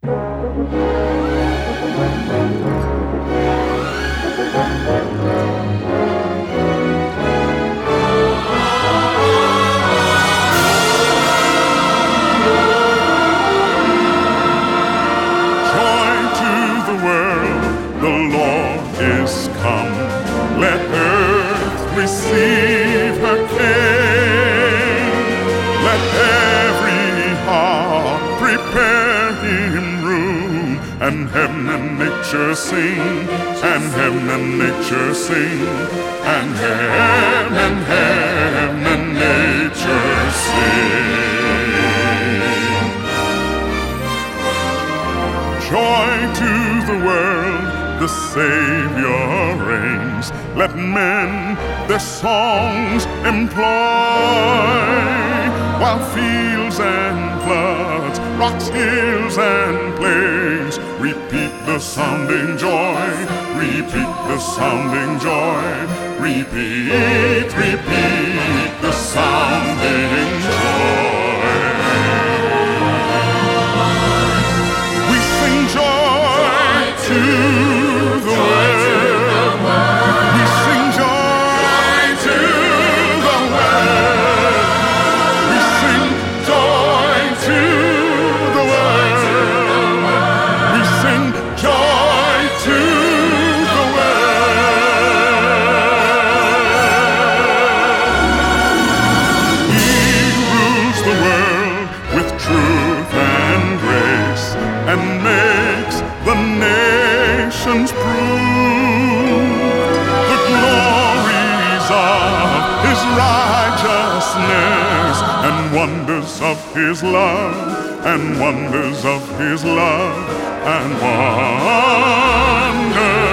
The Lord is come, let earth receive her King. Let every heart prepare him room, and heaven and nature sing, and heaven and nature sing, and heaven and nature sing. Joy to the world, the Savior reigns. Let men their songs employ, while fields and floods, rocks, hills, and plains repeat the sounding joy, repeat the sounding joy, repeat, repeat the sounding joy. We sing joy to the world. We sing joy to the world. We sing joy to the world. We sing joy to the world. He rules the world with truth and grace, and makes the nations prove the glories of his righteousness, and wonders of his love, and wonders of his love, and wonders